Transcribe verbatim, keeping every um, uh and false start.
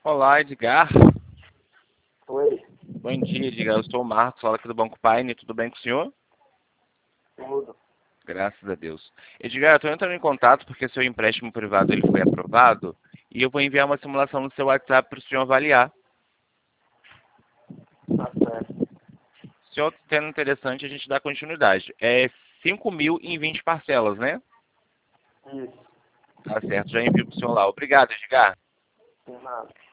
Olá, Edgar. Oi, Bom dia, Edgar. Eu sou o Marcos, fala aqui do Banco Paine. Tudo bem com o senhor? tudo. Graças a Deus. Edgar, eu estou entrando em contato porque seu empréstimo privado ele foi aprovado e eu vou enviar uma simulação no seu WhatsApp para o senhor avaliar. Tá certo. Se o senhor tendo interessante, a gente dá continuidade. É cinco mil em vinte parcelas, né? Isso. Tá certo, já envio para o senhor lá. Obrigado, Edgar. Tem nada.